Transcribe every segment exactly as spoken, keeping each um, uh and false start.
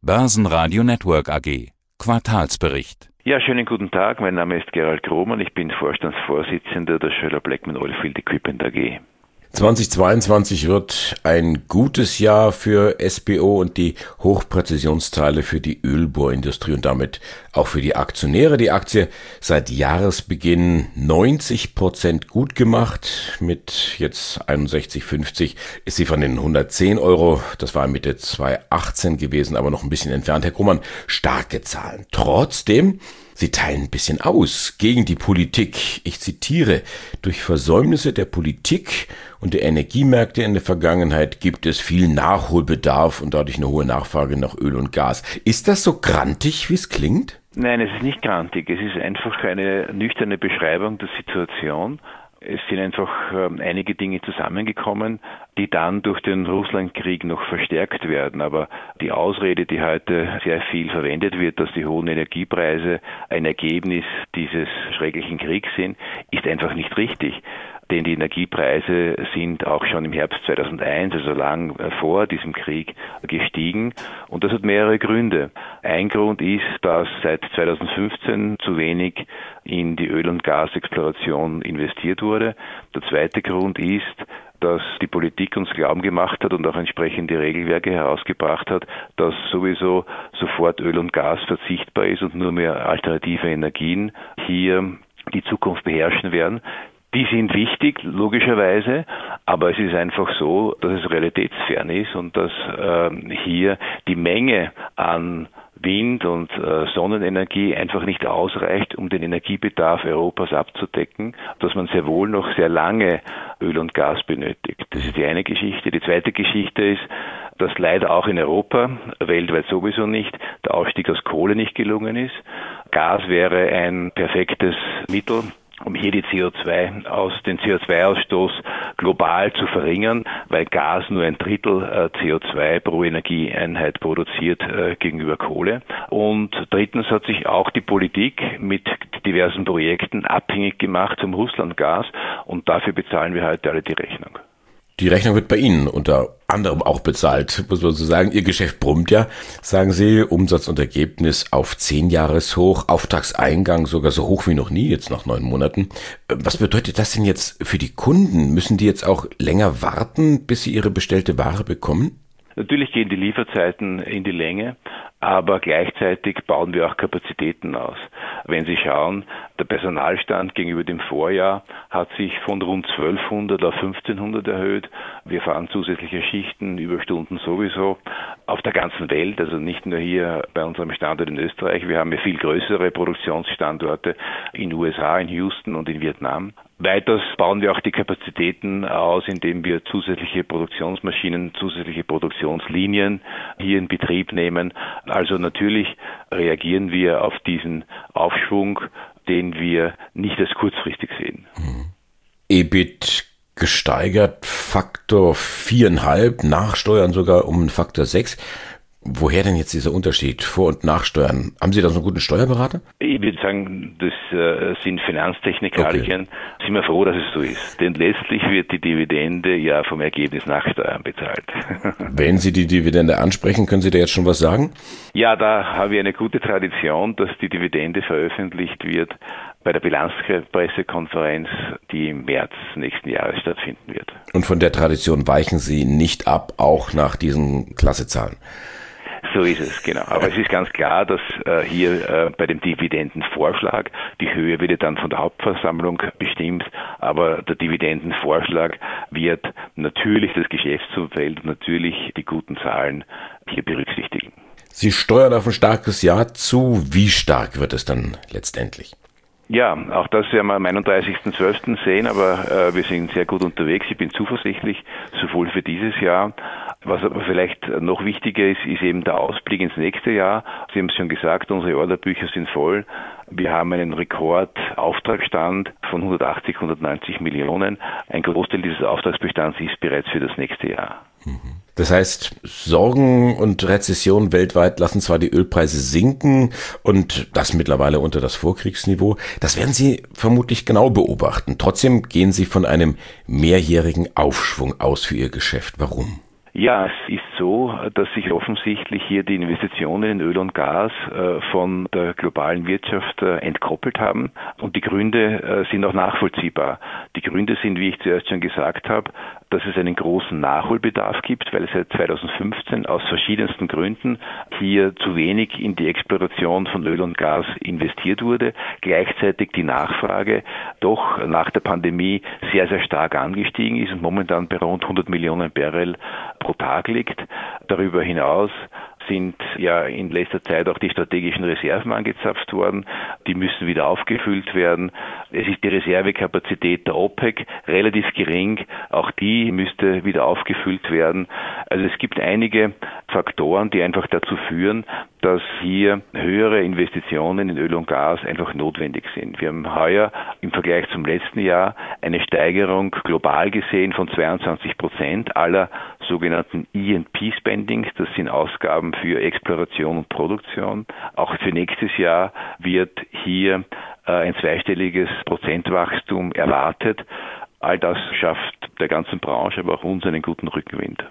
Börsenradio Network A G. Quartalsbericht. Ja, schönen guten Tag. Mein Name ist Gerald Grohmann. Ich bin Vorstandsvorsitzender der Schoeller-Bleckmann Oilfield Equipment A G. zweitausendzweiundzwanzig wird ein gutes Jahr für S B O und die Hochpräzisionsteile für die Ölbohrindustrie und damit auch für die Aktionäre. Die Aktie seit Jahresbeginn neunzig Prozent gut gemacht. Mit jetzt einundsechzig fünfzig ist sie von den hundertzehn Euro, das war Mitte zweitausendachtzehn gewesen, aber noch ein bisschen entfernt. Herr Grohmann, starke Zahlen. Trotzdem, Sie teilen ein bisschen aus gegen die Politik. Ich zitiere: Durch Versäumnisse der Politik und der Energiemärkte in der Vergangenheit gibt es viel Nachholbedarf und dadurch eine hohe Nachfrage nach Öl und Gas. Ist das so grantig, wie es klingt? Nein, es ist nicht grantig. Es ist einfach eine nüchterne Beschreibung der Situation. Es sind einfach äh, einige Dinge zusammengekommen, die dann durch den Russlandkrieg noch verstärkt werden. Aber die Ausrede, die heute sehr viel verwendet wird, dass die hohen Energiepreise ein Ergebnis dieses schrecklichen Kriegs sind, ist einfach nicht richtig. Denn die Energiepreise sind auch schon im Herbst zweitausendeins, also lang vor diesem Krieg, gestiegen. Und das hat mehrere Gründe. Ein Grund ist, dass seit zweitausendfünfzehn zu wenig in die Öl- und Gasexploration investiert wurde. Der zweite Grund ist, dass die Politik uns Glauben gemacht hat und auch entsprechende Regelwerke herausgebracht hat, dass sowieso sofort Öl und Gas verzichtbar ist und nur mehr alternative Energien hier die Zukunft beherrschen werden. Die sind wichtig, logischerweise, aber es ist einfach so, dass es realitätsfern ist und dass äh, hier die Menge an Wind- und äh, Sonnenenergie einfach nicht ausreicht, um den Energiebedarf Europas abzudecken, dass man sehr wohl noch sehr lange Öl und Gas benötigt. Das ist die eine Geschichte. Die zweite Geschichte ist, dass leider auch in Europa, weltweit sowieso nicht, der Ausstieg aus Kohle nicht gelungen ist. Gas wäre ein perfektes Mittel, um hier die C O zwei aus, den C O zwei Ausstoß global zu verringern, weil Gas nur ein Drittel äh, C O zwei pro Energieeinheit produziert äh, gegenüber Kohle. Und drittens hat sich auch die Politik mit diversen Projekten abhängig gemacht vom Russlandgas und dafür bezahlen wir heute alle die Rechnung. Die Rechnung wird bei Ihnen unter anderem auch bezahlt, muss man so sagen. Ihr Geschäft brummt ja, sagen Sie, Umsatz und Ergebnis auf zehn Jahreshoch, Auftragseingang sogar so hoch wie noch nie, jetzt nach neun Monaten. Was bedeutet das denn jetzt für die Kunden? Müssen die jetzt auch länger warten, bis sie ihre bestellte Ware bekommen? Natürlich gehen die Lieferzeiten in die Länge, aber gleichzeitig bauen wir auch Kapazitäten aus. Wenn Sie schauen, der Personalstand gegenüber dem Vorjahr hat sich von rund zwölfhundert auf fünfzehnhundert erhöht. Wir fahren zusätzliche Schichten, Überstunden sowieso auf der ganzen Welt, also nicht nur hier bei unserem Standort in Österreich. Wir haben ja viel größere Produktionsstandorte in U S A, in Houston und in Vietnam. Weiters bauen wir auch die Kapazitäten aus, indem wir zusätzliche Produktionsmaschinen, zusätzliche Produktionslinien hier in Betrieb nehmen. Also natürlich reagieren wir auf diesen Aufschwung, den wir nicht als kurzfristig sehen. E B I T gesteigert, Faktor viereinhalb, nach Steuern sogar um einen Faktor sechs. Woher denn jetzt dieser Unterschied, Vor- und Nachsteuern? Haben Sie da so einen guten Steuerberater? Ich würde sagen, das äh, sind Finanztechnikalien. Okay. Sind wir froh, dass es so ist. Denn letztlich wird die Dividende ja vom Ergebnis nach Steuern bezahlt. Wenn Sie die Dividende ansprechen, können Sie da jetzt schon was sagen? Ja, da haben wir eine gute Tradition, dass die Dividende veröffentlicht wird bei der Bilanzpressekonferenz, die im März nächsten Jahres stattfinden wird. Und von der Tradition weichen Sie nicht ab, auch nach diesen Klassezahlen? So ist es, genau. Aber es ist ganz klar, dass äh, hier äh, bei dem Dividendenvorschlag, die Höhe wird dann von der Hauptversammlung bestimmt, aber der Dividendenvorschlag wird natürlich das Geschäftsumfeld, natürlich die guten Zahlen hier berücksichtigen. Sie steuern auf ein starkes Jahr zu. Wie stark wird es dann letztendlich? Ja, auch das werden wir am einunddreißigsten zwölften sehen, aber äh, wir sind sehr gut unterwegs. Ich bin zuversichtlich, sowohl für dieses Jahr. Was aber vielleicht noch wichtiger ist, ist eben der Ausblick ins nächste Jahr. Sie haben es schon gesagt, unsere Orderbücher sind voll. Wir haben einen Rekordauftragsstand von hundertachtzig, hundertneunzig Millionen. Ein Großteil dieses Auftragsbestands ist bereits für das nächste Jahr. Das heißt, Sorgen und Rezession weltweit lassen zwar die Ölpreise sinken und das mittlerweile unter das Vorkriegsniveau. Das werden Sie vermutlich genau beobachten. Trotzdem gehen Sie von einem mehrjährigen Aufschwung aus für Ihr Geschäft. Warum? Ja, es ist so, dass sich offensichtlich hier die Investitionen in Öl und Gas äh, von der globalen Wirtschaft äh, entkoppelt haben und die Gründe äh, sind auch nachvollziehbar. Die Gründe sind, wie ich zuerst schon gesagt habe, dass es einen großen Nachholbedarf gibt, weil seit zweitausendfünfzehn aus verschiedensten Gründen hier zu wenig in die Exploration von Öl und Gas investiert wurde. Gleichzeitig die Nachfrage doch nach der Pandemie sehr, sehr stark angestiegen ist und momentan bei rund hundert Millionen Barrel pro Tag liegt. Darüber hinaus sind ja in letzter Zeit auch die strategischen Reserven angezapft worden. Die müssen wieder aufgefüllt werden. Es ist die Reservekapazität der OPEC relativ gering. Auch die müsste wieder aufgefüllt werden. Also es gibt einige Faktoren, die einfach dazu führen, dass hier höhere Investitionen in Öl und Gas einfach notwendig sind. Wir haben heuer im Vergleich zum letzten Jahr eine Steigerung global gesehen von zweiundzwanzig Prozent aller sogenannten E und P-Spendings. Das sind Ausgaben für Exploration und Produktion. Auch für nächstes Jahr wird hier äh, ein zweistelliges Prozentwachstum erwartet. All das schafft der ganzen Branche, aber auch uns einen guten Rückenwind.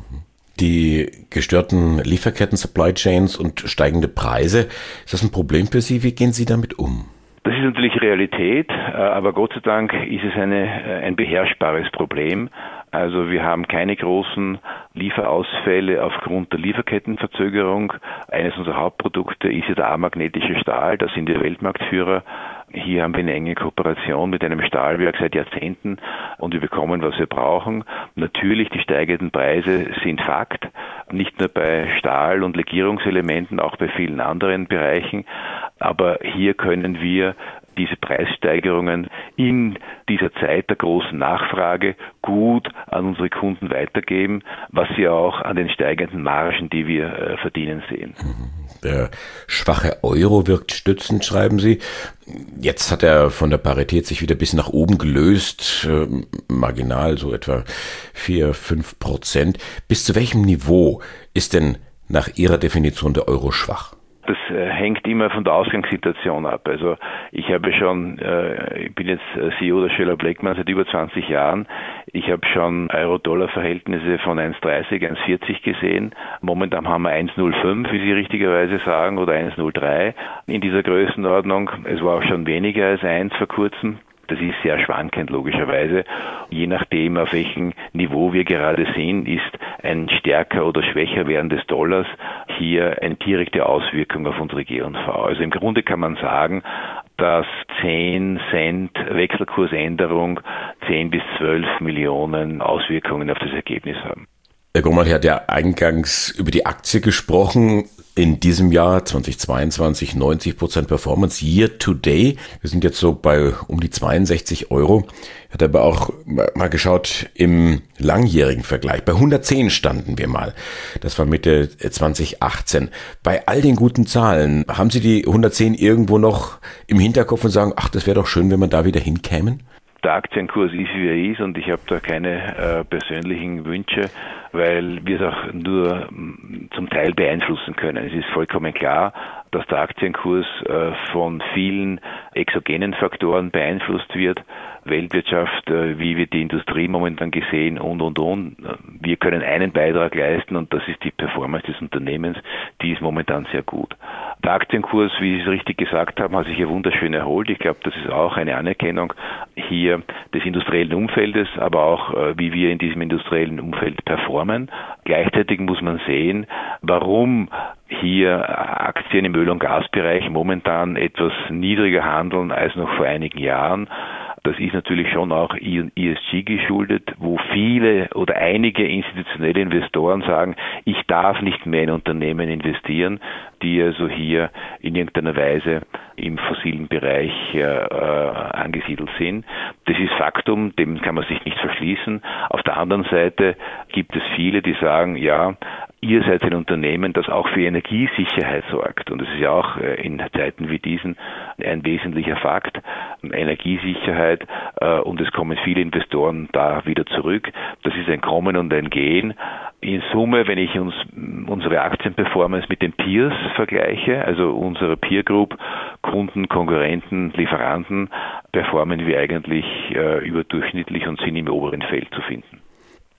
Die gestörten Lieferketten, Supply Chains und steigende Preise, ist das ein Problem für Sie? Wie gehen Sie damit um? Das ist natürlich Realität, aber Gott sei Dank ist es eine, ein beherrschbares Problem. Also wir haben keine großen Lieferausfälle aufgrund der Lieferkettenverzögerung. Eines unserer Hauptprodukte ist ja der amagnetische Stahl, da sind wir Weltmarktführer. Hier haben wir eine enge Kooperation mit einem Stahlwerk seit Jahrzehnten und wir bekommen, was wir brauchen. Natürlich, die steigenden Preise sind Fakt, nicht nur bei Stahl- und Legierungselementen, auch bei vielen anderen Bereichen. Aber hier können wir diese Preissteigerungen in dieser Zeit der großen Nachfrage gut an unsere Kunden weitergeben, was sie auch an den steigenden Margen, die wir äh, verdienen, sehen. Der schwache Euro wirkt stützend, schreiben Sie. Jetzt hat er von der Parität sich wieder ein bisschen nach oben gelöst, äh, marginal so etwa vier, fünf Prozent. Bis zu welchem Niveau ist denn nach Ihrer Definition der Euro schwach? Das äh, hängt immer von der Ausgangssituation ab. Also ich habe schon, äh, ich bin jetzt C E O der Schoeller-Bleckmann seit über zwanzig Jahren. Ich habe schon Euro-Dollar-Verhältnisse von eins Komma dreißig, eins Komma vierzig gesehen. Momentan haben wir eins Komma null fünf, wie Sie richtigerweise sagen, oder eins Komma null drei in dieser Größenordnung. Es war auch schon weniger als eins vor kurzem. Das ist sehr schwankend, logischerweise. Je nachdem, auf welchem Niveau wir gerade sind, ist ein stärker oder schwächer werden des Dollars hier eine direkte Auswirkung auf unsere G und V. Also im Grunde kann man sagen, dass zehn Cent Wechselkursänderung zehn bis zwölf Millionen Auswirkungen auf das Ergebnis haben. Herr Grumman hat ja eingangs über die Aktie gesprochen. In diesem Jahr zweitausendzweiundzwanzig neunzig Prozent Performance year to day. Wir sind jetzt so bei um die zweiundsechzig Euro. Hat aber auch mal geschaut im langjährigen Vergleich. Bei hundertzehn standen wir mal. Das war Mitte zwanzig achtzehn. Bei all den guten Zahlen, haben Sie die hundertzehn irgendwo noch im Hinterkopf und sagen, ach, das wäre doch schön, wenn wir da wieder hinkämen? Der Aktienkurs ist, wie er ist, und ich habe da keine äh, persönlichen Wünsche, weil wir es auch nur m, zum Teil beeinflussen können. Es ist vollkommen klar, dass der Aktienkurs äh, von vielen exogenen Faktoren beeinflusst wird. Weltwirtschaft, äh, wie wird die Industrie momentan gesehen und, und, und. Wir können einen Beitrag leisten und das ist die Performance des Unternehmens. Die ist momentan sehr gut. Der Aktienkurs, wie Sie es richtig gesagt haben, hat sich ja wunderschön erholt. Ich glaube, das ist auch eine Anerkennung hier des industriellen Umfeldes, aber auch, äh, wie wir in diesem industriellen Umfeld performen. Gleichzeitig muss man sehen, warum hier Aktien im Öl- und Gasbereich momentan etwas niedriger handeln als noch vor einigen Jahren. Das ist natürlich schon auch E S G geschuldet, wo viele oder einige institutionelle Investoren sagen, ich darf nicht mehr in Unternehmen investieren, die also hier in irgendeiner Weise im fossilen Bereich äh, angesiedelt sind. Das ist Faktum, dem kann man sich nicht verschließen. Auf der anderen Seite gibt es viele, die sagen, ja, ihr seid ein Unternehmen, das auch für Energiesicherheit sorgt. Und das ist ja auch in Zeiten wie diesen ein wesentlicher Fakt. Energiesicherheit, und es kommen viele Investoren da wieder zurück. Das ist ein Kommen und ein Gehen. In Summe, wenn ich uns unsere Aktienperformance mit den Peers vergleiche, also unsere Peer Group, Kunden, Konkurrenten, Lieferanten, performen wir eigentlich überdurchschnittlich und sind im oberen Feld zu finden.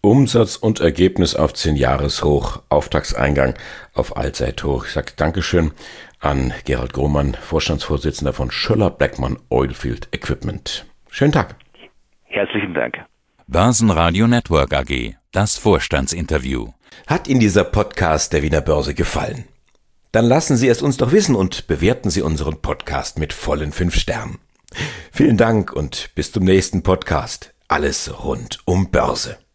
Umsatz und Ergebnis auf zehn Jahreshoch, Auftragseingang auf Allzeithoch. Ich sage Dankeschön an Gerald Grohmann, Vorstandsvorsitzender von Schoeller-Bleckmann Oilfield Equipment. Schönen Tag. Herzlichen Dank. Börsenradio Network A G, das Vorstandsinterview. Hat Ihnen dieser Podcast der Wiener Börse gefallen? Dann lassen Sie es uns doch wissen und bewerten Sie unseren Podcast mit vollen fünf Sternen. Vielen Dank und bis zum nächsten Podcast. Alles rund um Börse.